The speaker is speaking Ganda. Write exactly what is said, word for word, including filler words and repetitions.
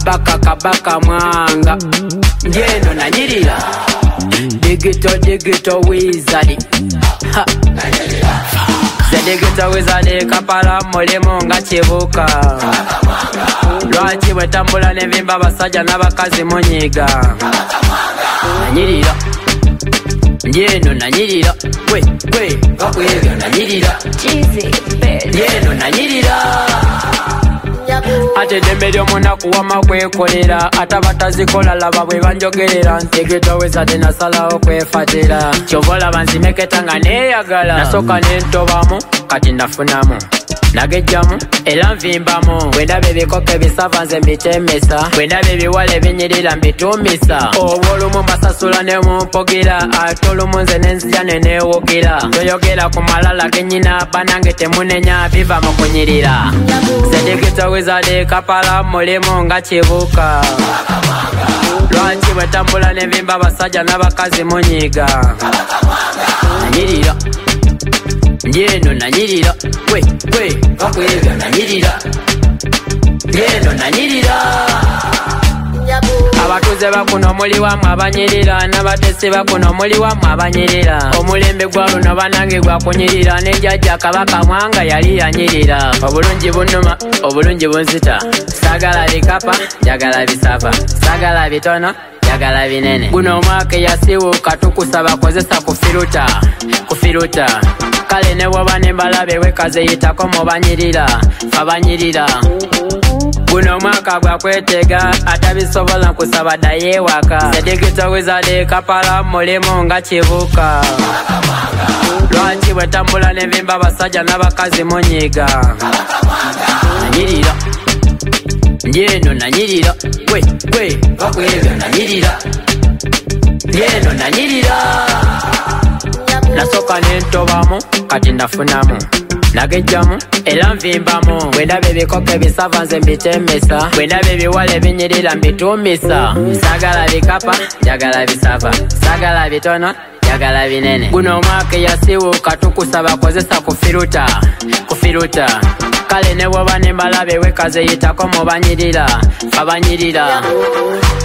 kabaka kabaka mwanga ngeno nanyirira digital digital wizard ha the digital wizard kapala mulimo nga kibuka lwaki bwetambula n'envimba abasajja n'abakazi munyiga nanyirira ngeno nanyirira we we ngakwega nanyirira ngeno nanyirira ate dembe ly'omunaku wama kwekolera ate abatazikola laba bwe banjogerera ntegeta wezade nasalawo kwefatira kyova olaba nzimeketa nga neeyagala nasooka nentobamu kati nafunamu nagejjamu era nvimbamu bwendaba ebikoko ebisava nze mbitemesa bwendaba ebiwala ebinyirira mbitumisa oba olumu mbasasula ne mumpogera ate olumu nze nenzija neneewugira toyogera ku malala genyina banange temunenya biva mu kunyirira zedigita wizade kapala mulimu nga kibuka lwaki bwetambula n'envimba abasajja n'abakazi munyiga nanyirira ngeno nanyirira we we ngakwega nanyirira ngeno nanyirira abatuze bakuno muli wamu abanyirira n'abatesi bakuno muli wamu abanyirira omulembe gwa luno banange gwakunyirira n'enjajja kabaka mwanga yali yanyirira obulungi bunuma obulungi bunzita sagala bikapa njagala bisava sagala bitono njagala binene guno omwaka yasiwuka tukusaba kozesa kufiruta kufiruta kale ne bwoba nembalabe wekaze yitako mu banyirira abanyirira guno omwaka gwakwetega atabisobola nkusaba ddayo ewaka zedigita wizade kapala mulimu nga kibuka lwaki bwetambula n'envimba abasajja n'abakazi munyiga nanyirira ngeno nanyirira we we ngakwega nanyirira ngeno nanyirira nasooka nentobamu kati nafunamu nagejjamu era nvimbamu bwendaba ebikoko ebisava nze mbitemesa bwendaba ebiwala ebinyirira mbitumisa sagala bikapa njagala bisava sagala bitono njagala binene guno omwaka yasiwuka tukusaba kozesa kufiruta kufiruta kale ne bwoba nembalabe wekaze yitako mu banyirira abanyirira